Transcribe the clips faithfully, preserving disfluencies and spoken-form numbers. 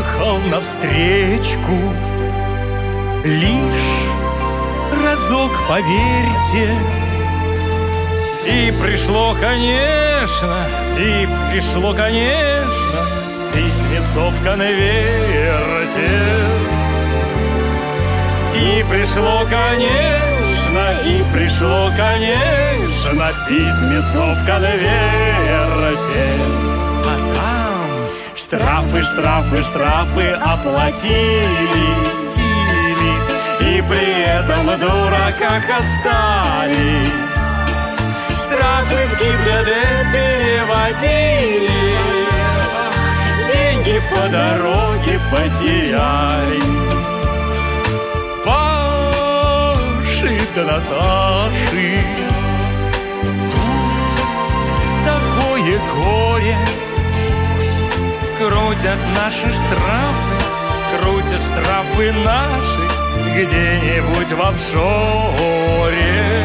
ехал навстречку. Лишь разок поверьте. И пришло, конечно, и пришло, конечно, письмецо в конверте. И пришло, конечно, и пришло, конечно, письмецо в конверте. А там штрафы, штрафы, штрафы оплатили, и при этом в дураках остались. Штрафы в ГИБДД переводили, деньги по дороге потерялись. Паши да Наташи, тут такое горе. Крутят наши штрафы, крутят штрафы наши где-нибудь в офшоре.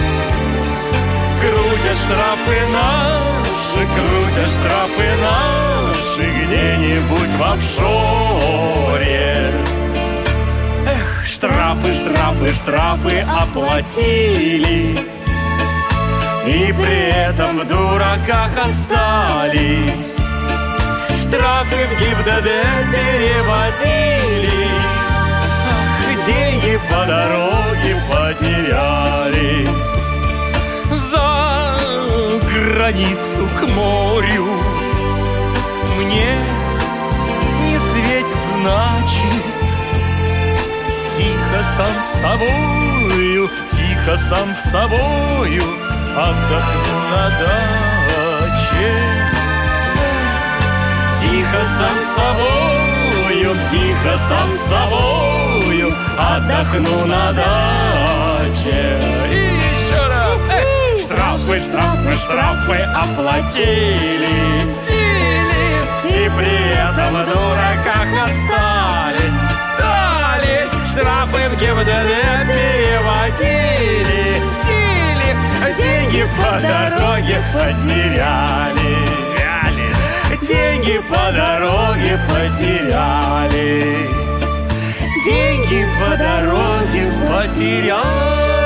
Крутят штрафы наши, крутят штрафы наши где-нибудь в офшоре. Эх, штрафы, штрафы, штрафы оплатили, и при этом в дураках остались. Штрафы в ГИБДД переводили, ах, деньги по дороге потерялись. За границу к морю мне не светит, значит. Тихо сам с собою, тихо сам с собою отдохну на даче. Тихо сам с собою, тихо сам с собою отдохну на даче. И еще раз. Эй! Штрафы, штрафы, штрафы оплатили, и при этом в дураках остались. Остались. Штрафы в ГИБДД переводили, деньги по дороге потерялись. Деньги по дороге потерялись. Деньги по дороге потерялись.